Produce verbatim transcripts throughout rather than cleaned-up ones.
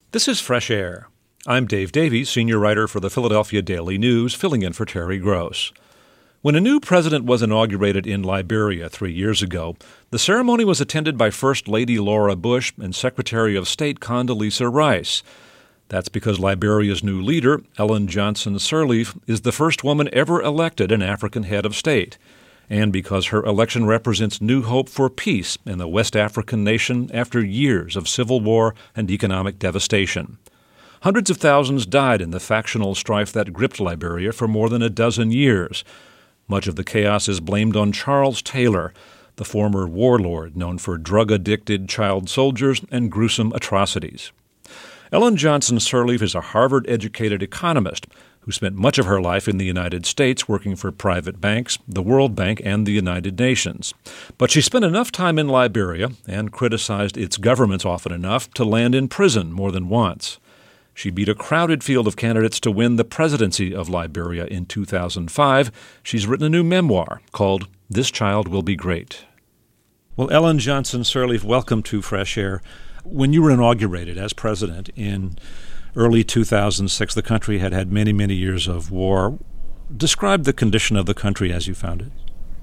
This is Fresh Air. I'm Dave Davies, senior writer for the Philadelphia Daily News, filling in for Terry Gross. When a new president was inaugurated in Liberia three years ago, the ceremony was attended by First Lady Laura Bush and Secretary of State Condoleezza Rice. That's because Liberia's new leader, Ellen Johnson Sirleaf, is the first woman ever elected an African head of state, and because her election represents new hope for peace in the West African nation after years of civil war and economic devastation. Hundreds of thousands died in the factional strife that gripped Liberia for more than a dozen years. Much of the chaos is blamed on Charles Taylor, the former warlord known for drug-addicted child soldiers and gruesome atrocities. Ellen Johnson Sirleaf is a Harvard-educated economist who spent much of her life in the United States working for private banks, the World Bank, and the United Nations. But she spent enough time in Liberia and criticized its governments often enough to land in prison more than once. She beat a crowded field of candidates to win the presidency of Liberia in two thousand five. She's written a new memoir called This Child Will Be Great. Well, Ellen Johnson Sirleaf, welcome to Fresh Air. When you were inaugurated as president in early two thousand six, the country had had many, many years of war. Describe the condition of the country as you found it.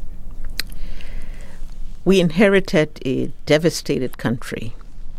We inherited a devastated country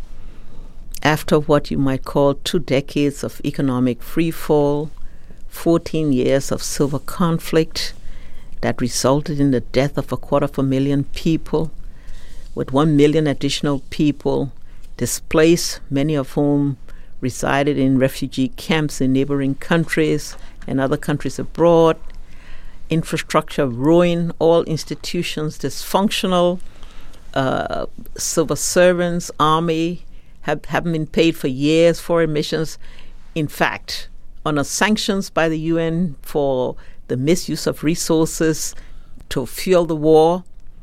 after what you might call two decades of economic freefall, fourteen years of civil conflict that resulted in the death of a quarter of a million people, with one million additional people displaced, many of whom resided in refugee camps in neighboring countries and other countries abroad, infrastructure ruined, all institutions dysfunctional, uh, civil servants, army have, haven't been paid for years, foreign missions. In fact, under sanctions by the U N for the misuse of resources to fuel the war,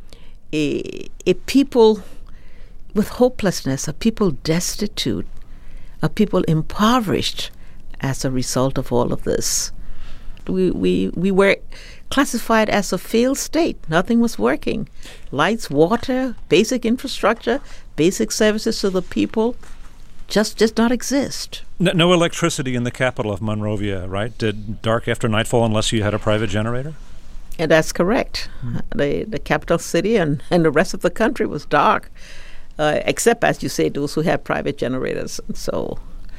a, a people with hopelessness, a people destitute, a people impoverished as a result of all of this. We we we were classified as a failed state. Nothing was working. Lights, water, basic infrastructure, basic services to the people just just not exist. No, no electricity in the capital of Monrovia, right? Did dark after nightfall unless you had a private generator? And that's correct. Mm. The the capital city and, and the rest of the country was dark. Uh, except, as you say, those who have private generators. And so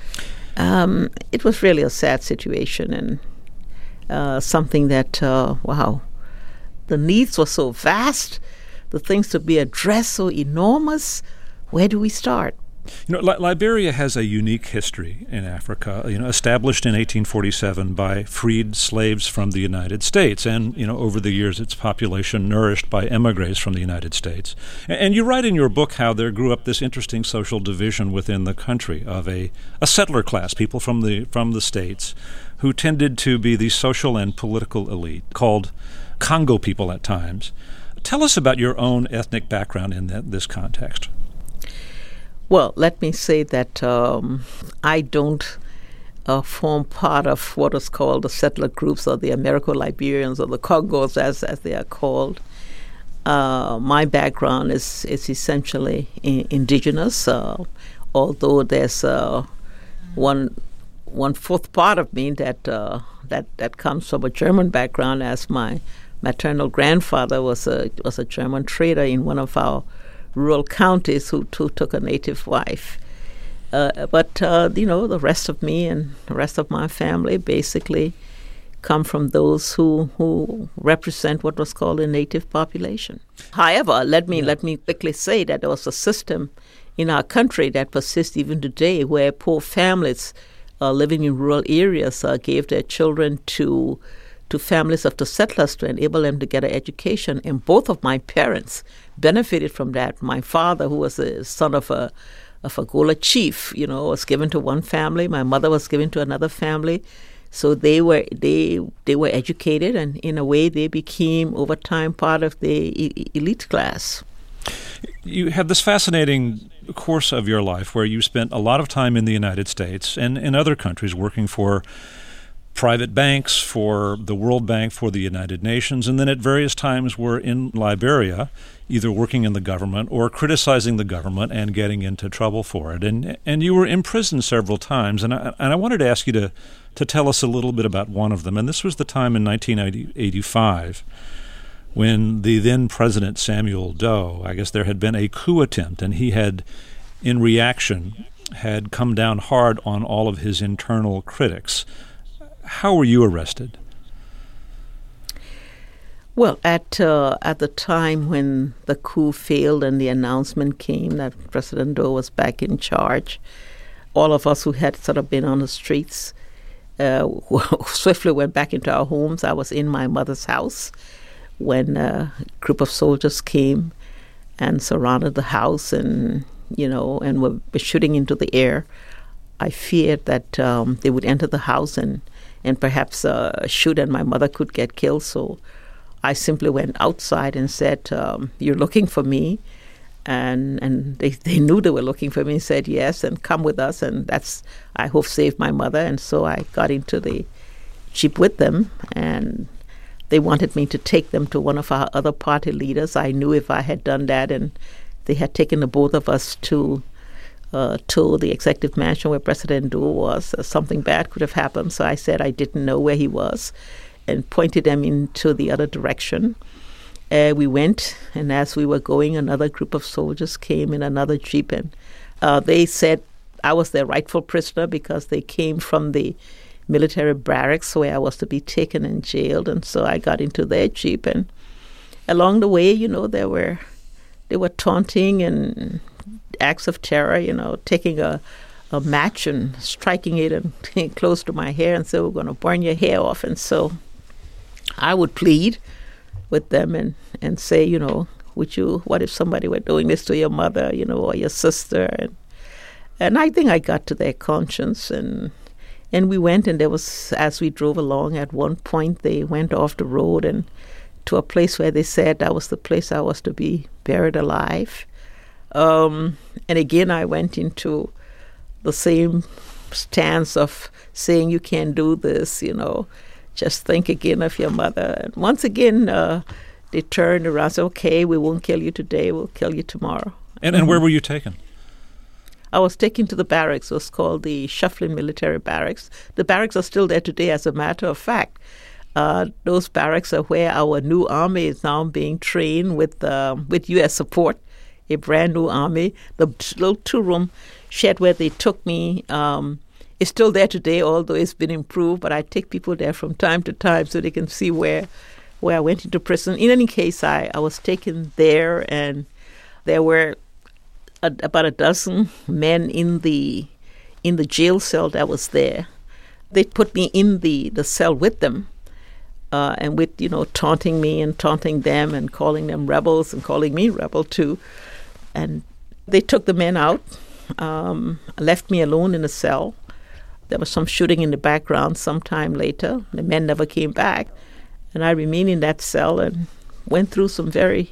um, it was really a sad situation and uh, something that, uh, wow, the needs were so vast, the things to be addressed so enormous. Where do we start? You know, Li- Liberia has a unique history in Africa, you know, established in eighteen forty-seven by freed slaves from the United States. And, you know, over the years, its population nourished by emigres from the United States. And, and you write in your book how there grew up this interesting social division within the country of a, a settler class, people from the from the states, who tended to be the social and political elite, called Congo people at times. Tell us about your own ethnic background in that, this context. Well, let me say that um, I don't uh, form part of what is called the settler groups or the Americo-Liberians or the Congos, as, as they are called. Uh, my background is, is essentially I- indigenous, uh, although there's uh, one one fourth part of me that uh, that that comes from a German background, as my maternal grandfather was a was a German trader in one of our rural counties who, who took a native wife. Uh, but, uh, you know, the rest of me and the rest of my family basically come from those who who represent what was called a native population. However, let me yeah. let me quickly say that there was a system in our country that persists even today where poor families uh, living in rural areas uh, gave their children to to families of the settlers to enable them to get an education. And both of my parents benefited from that. My father, who was a son of a of a Gola chief, you know, was given to one family. My mother was given to another family. So they were they they were educated, and in a way they became over time part of the e- elite class. You have this fascinating course of your life where you spent a lot of time in the United States and in other countries working for private banks, for the World Bank, for the United Nations, and then at various times were in Liberia, either working in the government or criticizing the government and getting into trouble for it. And and you were imprisoned several times, and I, and I wanted to ask you to, to tell us a little bit about one of them. And this was the time in nineteen eighty-five when the then President Samuel Doe, I guess there had been a coup attempt, and he had, in reaction, had come down hard on all of his internal critics. How were you arrested? Well, at uh, at the time when the coup failed and the announcement came that President Doe was back in charge, all of us who had sort of been on the streets uh, swiftly went back into our homes. I was in my mother's house when a group of soldiers came and surrounded the house and, you know, and were, were shooting into the air. I feared that um, they would enter the house and and perhaps uh, shoot, and my mother could get killed. So I simply went outside and said, um, "You're looking for me," and and they, they knew they were looking for me and said yes, and come with us. And that's, I hope, saved my mother. And so I got into the Jeep with them, and they wanted me to take them to one of our other party leaders. I knew if I had done that, and they had taken the both of us to Uh, to the executive mansion where President Doe was, uh, something bad could have happened. So I said I didn't know where he was and pointed them into the other direction. Uh, we went, and as we were going, another group of soldiers came in another Jeep, and uh, they said I was their rightful prisoner because they came from the military barracks where I was to be taken and jailed. And so I got into their Jeep, and along the way, you know, there were they were taunting and acts of terror, you know, taking a, a match and striking it and close to my hair and say, "We're going to burn your hair off." And so I would plead with them and, and say, you know, would you, what if somebody were doing this to your mother, you know, or your sister? And and I think I got to their conscience, and and we went, and there was, as we drove along, at one point they went off the road and to a place where they said that was the place I was to be buried alive. Um, and again, I went into the same stance of saying, you can't do this, you know, just think again of your mother. And once again, uh, they turned around and said, okay, we won't kill you today, we'll kill you tomorrow. And, and where were you taken? I was taken to the barracks. It was called the Shufflin Military Barracks. The barracks are still there today, as a matter of fact. Uh, those barracks are where our new army is now being trained with, uh, with U S support. A brand new army. The little two-room shed where they took me um, is still there today, although it's been improved. But I take people there from time to time so they can see where where I went into prison. In any case, I, I was taken there, and there were a, about a dozen men in the in the jail cell that was there. They put me in the, the cell with them. Uh, and with, you know, taunting me and taunting them and calling them rebels and calling me rebel too. And they took the men out, um, left me alone in a cell. There was some shooting in the background sometime later. The men never came back. And I remained in that cell and went through some very,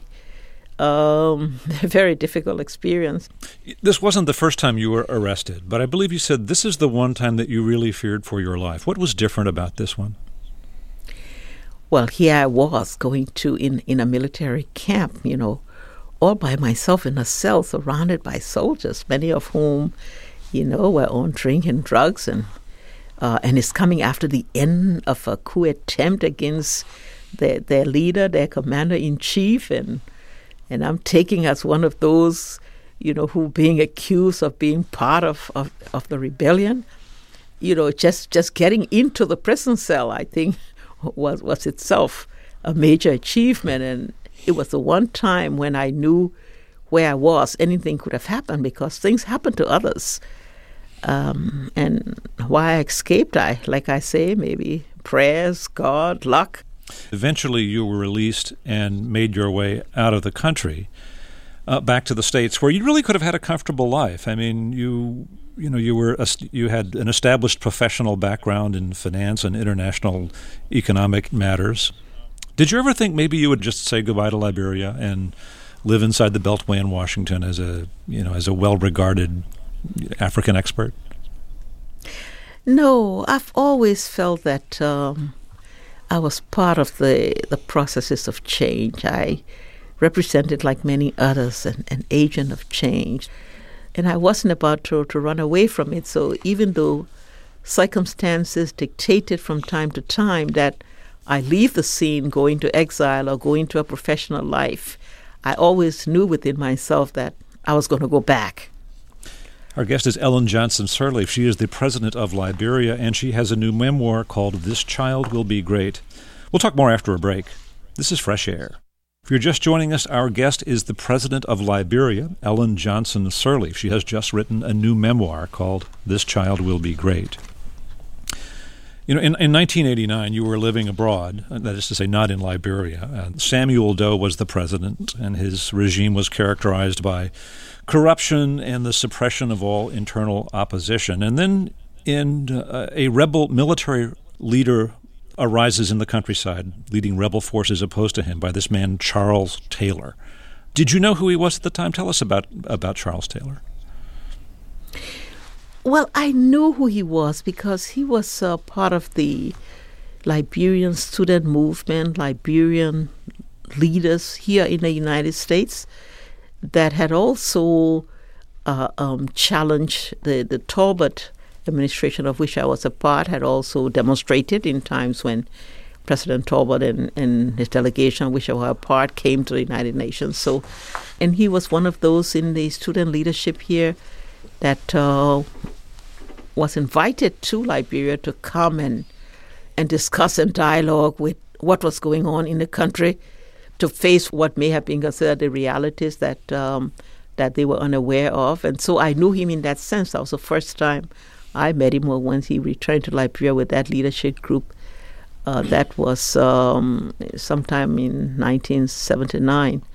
um, very difficult experience. This wasn't the first time you were arrested, but I believe you said this is the one time that you really feared for your life. What was different about this one? Well, here I was going to in, in a military camp, you know, all by myself in a cell surrounded by soldiers, many of whom, you know, were on drink and drugs. And uh, and it's coming after the end of a coup attempt against their, their leader, their commander-in-chief. And, and I'm taking as one of those, you know, who being accused of being part of, of, of the rebellion. You know, just, just getting into the prison cell, I think, was was itself a major achievement. And it was the one time when I knew where I was, anything could have happened, because things happen to others. Um, and why I escaped, I, like I say, maybe prayers, God, luck. Eventually you were released and made your way out of the country, uh, back to the States, where you really could have had a comfortable life. I mean, you you know, you were a, you had an established professional background in finance and international economic matters. Did you ever think maybe you would just say goodbye to Liberia and live inside the Beltway in Washington as a, you know, as a well-regarded African expert? No, I've always felt that um, I was part of the, the processes of change. I represented, like many others, an, an agent of change. And I wasn't about to, to run away from it. So even though circumstances dictated from time to time that I leave the scene, go into exile or go into a professional life, I always knew within myself that I was going to go back. Our guest is Ellen Johnson Sirleaf. She is the president of Liberia, and she has a new memoir called This Child Will Be Great. We'll talk more after a break. This is Fresh Air. If you're just joining us, our guest is the president of Liberia, Ellen Johnson Sirleaf. She has just written a new memoir called This Child Will Be Great. You know, in, in nineteen eighty-nine, you were living abroad, that is to say, not in Liberia. Uh, Samuel Doe was the president, and his regime was characterized by corruption and the suppression of all internal opposition. And then in uh, a rebel military leader arises in the countryside, leading rebel forces opposed to him by this man, Charles Taylor. Did you know who he was at the time? Tell us about, about Charles Taylor. Well, I knew who he was because he was uh, part of the Liberian student movement, Liberian leaders here in the United States that had also uh, um, challenged the, the Talbot administration, of which I was a part, had also demonstrated in times when President Talbot and, and his delegation, which I was a part, came to the United Nations. So, and he was one of those in the student leadership here that uh, was invited to Liberia to come and, and discuss and dialogue with what was going on in the country, to face what may have been considered the realities that um, that they were unaware of. And so I knew him in that sense. That was the first time I met him once he returned to Liberia with that leadership group. Uh, that was um, sometime in nineteen seventy-nine.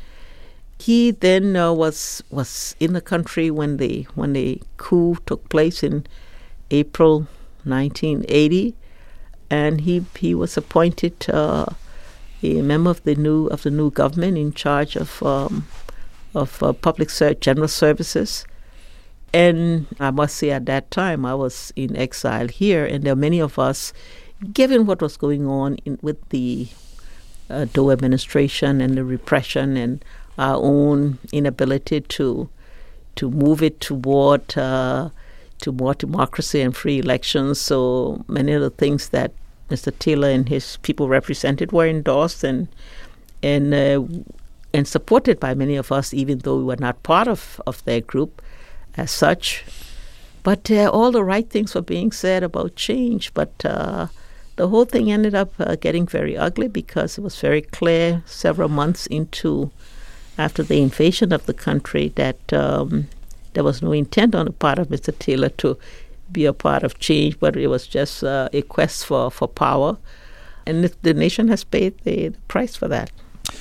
He then uh, was was in the country when the when the coup took place in April nineteen eighty, and he he was appointed uh, a member of the new of the new government in charge of um, of uh, public ser- general services. And I must say, at that time, I was in exile here, and there were many of us, given what was going on in, with the uh, Doe administration and the repression and our own inability to to move it toward uh, to more democracy and free elections. So many of the things that Mister Taylor and his people represented were endorsed and and uh, and supported by many of us, even though we were not part of, of their group as such. But uh, all the right things were being said about change. But uh, the whole thing ended up uh, getting very ugly because it was very clear several months into, after the invasion of the country, that um, there was no intent on the part of Mister Taylor to be a part of change, but it was just uh, a quest for, for power. And the, the nation has paid the, the price for that.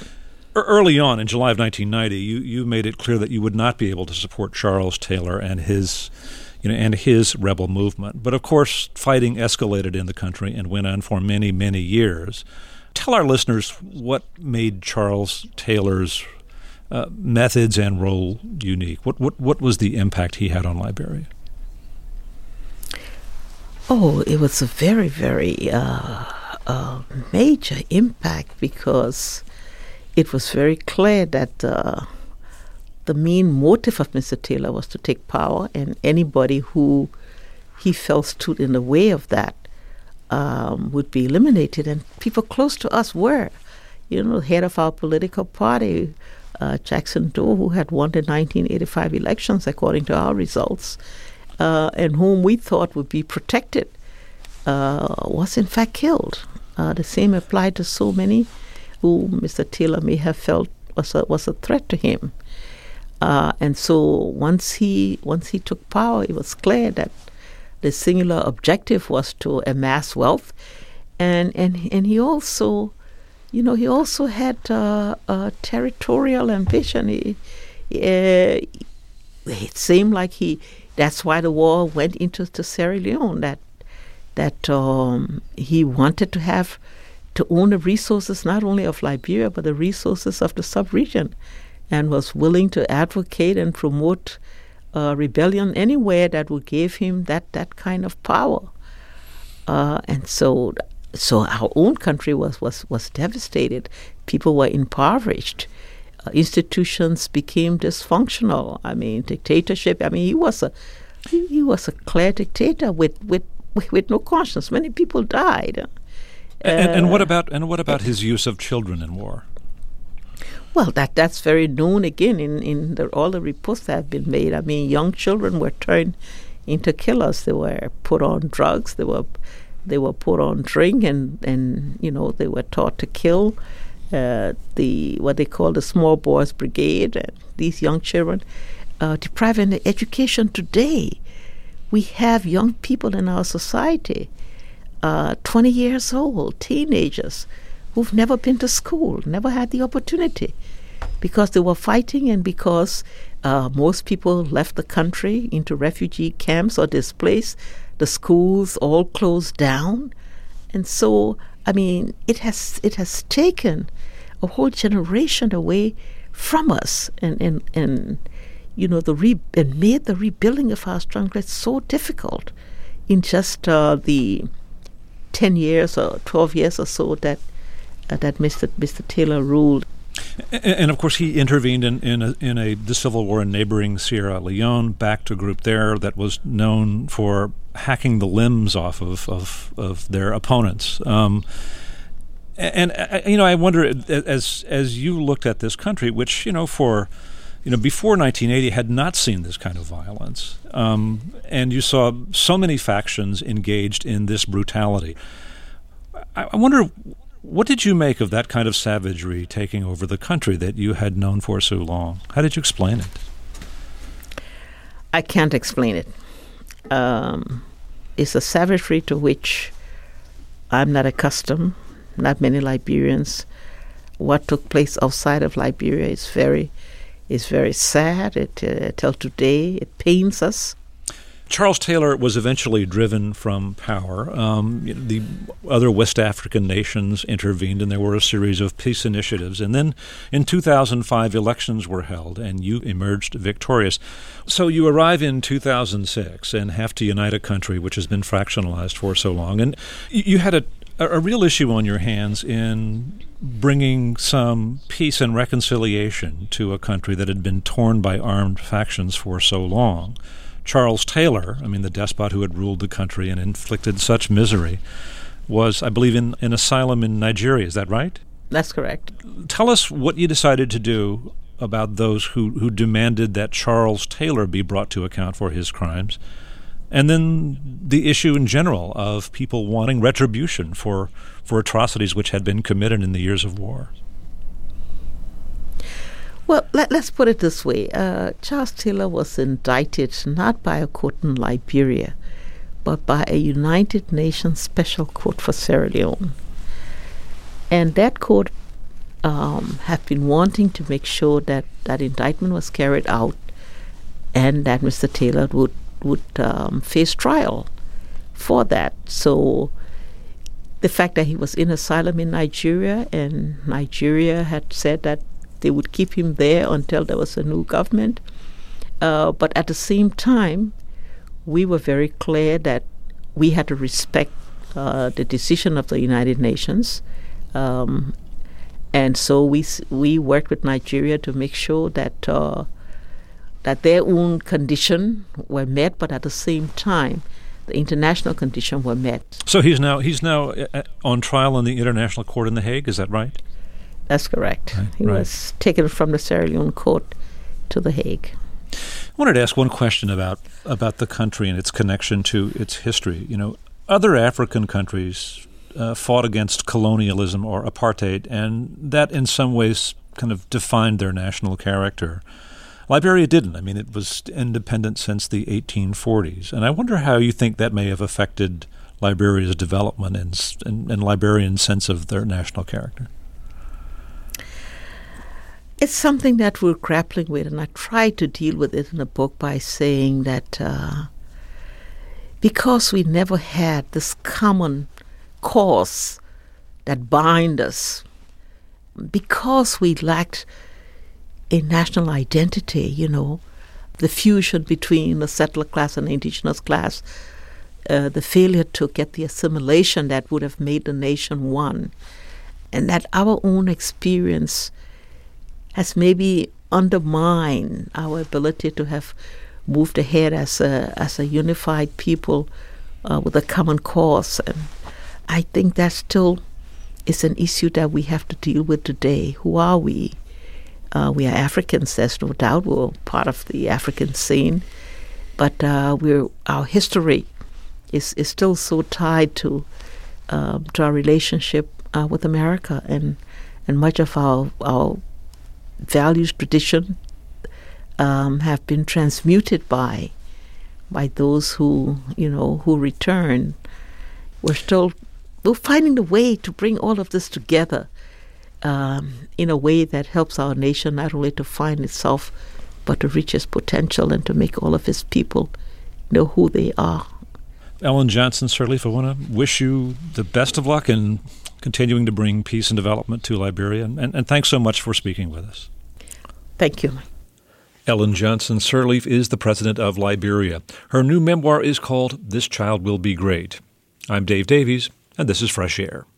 Early on, in July of nineteen ninety, you, you made it clear that you would not be able to support Charles Taylor and his, you know, and his rebel movement. But of course, fighting escalated in the country and went on for many, many years. Tell our listeners what made Charles Taylor's uh, methods and role unique. What what what was the impact he had on Liberia? Oh, it was a very, very uh, uh, major impact because it was very clear that uh, the main motive of Mister Taylor was to take power, and anybody who he felt stood in the way of that um, would be eliminated. And people close to us were, you know, the head of our political party, uh, Jackson Doe, who had won the nineteen eighty-five elections according to our results, uh, and whom we thought would be protected, uh, was in fact killed. Uh, the same applied to so many who Mister Taylor may have felt was a, was a threat to him. Uh, and so once he once he took power, it was clear that the singular objective was to amass wealth, and and and he also, you know, he also had uh, a territorial ambition. He, uh, it seemed like he. That's why the war went into to Sierra Leone. That that um, he wanted to have. to own the resources not only of Liberia, but the resources of the sub-region, and was willing to advocate and promote uh, rebellion anywhere that would give him that, that kind of power. Uh, and so so our own country was, was, was devastated. People were impoverished. Uh, institutions became dysfunctional. I mean, dictatorship. I mean, he was a he, he was a clear dictator with, with, with, with no conscience. Many people died. Uh, and, and what about and what about his use of children in war? Well, that that's very known again in, in the, all the reports that have been made. I mean, young children were turned into killers. They were put on drugs. They were they were put on drink, and, and you know they were taught to kill. Uh, the what they call the Small Boys Brigade. And these young children, uh, deprived of education today. We have young people in our society, uh, twenty years old, teenagers, who've never been to school, never had the opportunity, because they were fighting and because uh, most people left the country into refugee camps or displaced. The schools all closed down. And so, I mean, it has it has taken a whole generation away from us and, and, and you know, the re- and made the rebuilding of our stronghold so difficult in just uh, the ten years or twelve years or so that uh, that Mister Mister Taylor ruled. And, and of course, he intervened in in, a, in a the civil war in neighboring Sierra Leone, backed a group there that was known for hacking the limbs off of of, of their opponents. Um, and, and you know, I wonder, as as you looked at this country, which you know for you know before nineteen eighty had not seen this kind of violence, um, and you saw so many factions engaged in this brutality. I, I wonder, what did you make of that kind of savagery taking over the country that you had known for so long? How did you explain it? I can't explain it. Um, it's a savagery to which I'm not accustomed. Not many Liberians. What took place outside of Liberia is very, is very sad. It uh, till today it pains us. Charles Taylor was eventually driven from power. Um, the other West African nations intervened, and there were a series of peace initiatives. And then in two thousand five, elections were held, and you emerged victorious. So you arrive in two thousand six and have to unite a country which has been fractionalized for so long. And you had a, a real issue on your hands in bringing some peace and reconciliation to a country that had been torn by armed factions for so long. Charles Taylor, I mean, the despot who had ruled the country and inflicted such misery, was, I believe, in, in asylum in Nigeria. Is that right? That's correct. Tell us what you decided to do about those who, who demanded that Charles Taylor be brought to account for his crimes, and then the issue in general of people wanting retribution for, for atrocities which had been committed in the years of war. Well, let, let's put it this way. Uh, Charles Taylor was indicted not by a court in Liberia, but by a United Nations Special Court for Sierra Leone. And that court um, have been wanting to make sure that that indictment was carried out and that Mister Taylor would, would um, face trial for that. So the fact that he was in asylum in Nigeria, and Nigeria had said that they would keep him there until there was a new government. Uh, but at the same time, we were very clear that we had to respect uh, the decision of the United Nations. Um, and so we we worked with Nigeria to make sure that uh, that their own conditions were met, but at the same time, the international conditions were met. So he's now he's now on trial in the International Court in The Hague. Is that right? That's correct. Right, he right. was taken from the Sierra Leone court to The Hague. I wanted to ask one question about about the country and its connection to its history. You know, other African countries uh, fought against colonialism or apartheid, and that in some ways kind of defined their national character. Liberia didn't. I mean, it was independent since the eighteen forties. And I wonder how you think that may have affected Liberia's development and, and, and Liberian sense of their national character. It's something that we're grappling with, and I try to deal with it in the book by saying that uh, because we never had this common cause that bind us, because we lacked a national identity, you know, the fusion between the settler class and the indigenous class uh, the failure to get the assimilation that would have made the nation one, and that our own experience has maybe undermined our ability to have moved ahead as a as a unified people uh, with a common cause. And I think that still is an issue that we have to deal with today. Who are we? Uh, we are Africans, there's no doubt. We're part of the African scene, but uh, we're our history is is still so tied to um, to our relationship uh, with America, and and much of our our values, tradition, um, have been transmuted by by those who you know who return. We're still we're finding a way to bring all of this together um, in a way that helps our nation not only to find itself, but to reach its potential and to make all of its people know who they are. Ellen Johnson Sirleaf, I want to wish you the best of luck in continuing to bring peace and development to Liberia, and, and thanks so much for speaking with us. Thank you. Ellen Johnson Sirleaf is the president of Liberia. Her new memoir is called This Child Will Be Great. I'm Dave Davies, and this is Fresh Air.